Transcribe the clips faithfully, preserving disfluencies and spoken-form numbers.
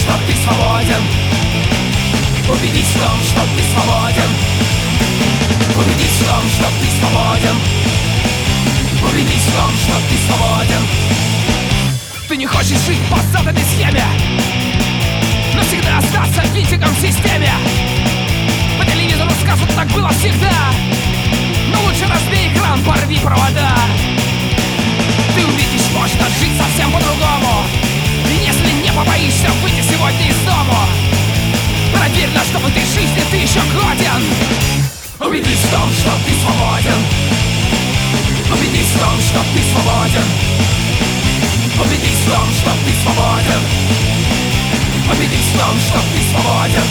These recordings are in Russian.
что ты свободен. Убедись в том, что ты свободен. Убедись в том, что ты свободен. Убедись в том, что ты свободен. Ты не хочешь жить по заданной схеме, но всегда остаться винтиком в системе. По телевизору скажут, так было всегда, но лучше разбей экран, порви провода. Ты увидишь, можно жить совсем по-другому, если не побоишься выйти сегодня из дому. Проверь, на что в этой жизни ты еще годен. Убедись в том, что ты свободен. Убедись в том, что ты свободен. Убедись в том, что ты свободен. Убедись в том, что ты свободен.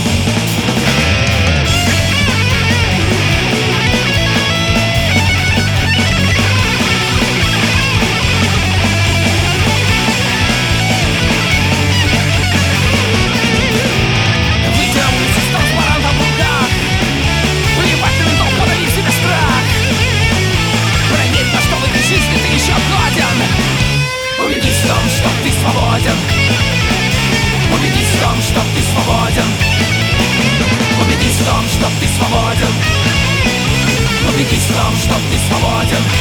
Убедись в том, что ты свободен. Убедись в том, что ты свободен. Убедись в том, что ты свободен. Убедись в том, что ты свободен.